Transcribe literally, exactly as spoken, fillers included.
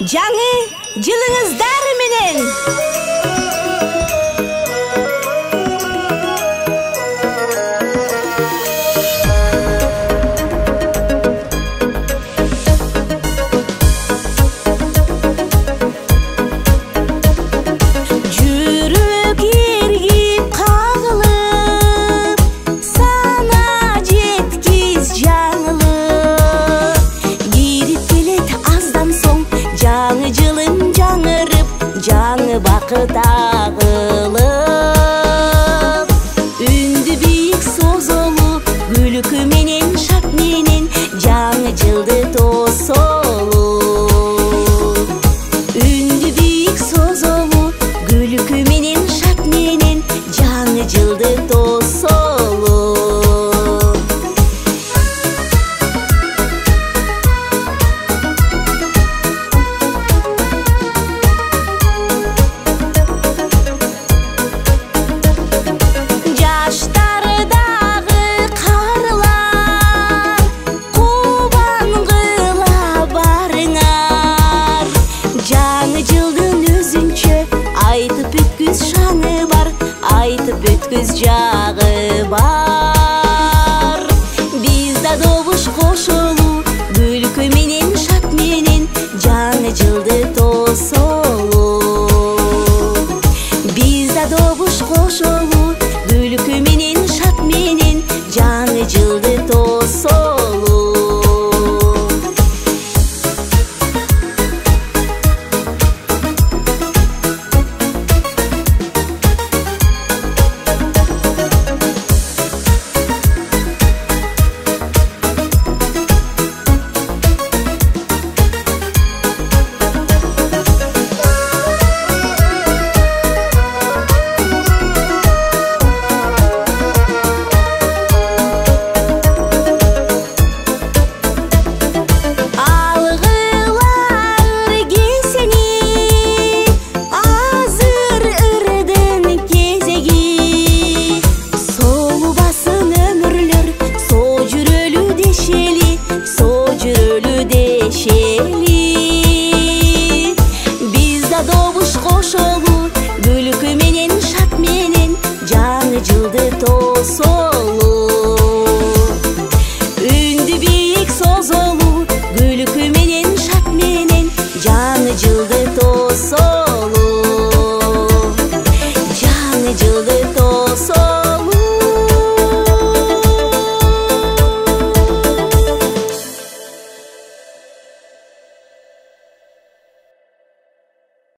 жаңы жылыңыздар менен. Жаңы бақыт ағылып, үнді биік созылу, күлкі менен шат менен жаңы жылды тосолу. Үнді биік созылу, күлкі менен шат менен жаңы жылды тосолу. Айтып өткіз жағы бар. Bizda добуш қошылу, күлкі менен шат менен жаңы жылды тосолу. Bizda добуш қошылу, күлкі менен шат менен жаңы жылды тосолу. Bizda добуш қошылу, күлкі менен шат менен жаңы жылды тосолу.